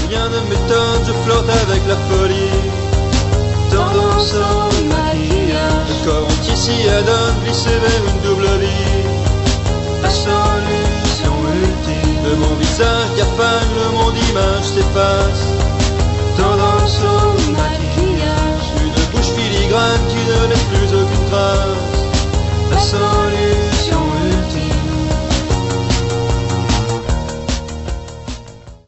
rien ne m'étonne, je flotte avec la folie. Tendance au maquillage, le corps entier s'y adonne, glisser vers une double vie. La solution ultime de mon visage diaphane, le monde image s'efface. Tendance au maquillage, une bouche filigrane qui ne laisse plus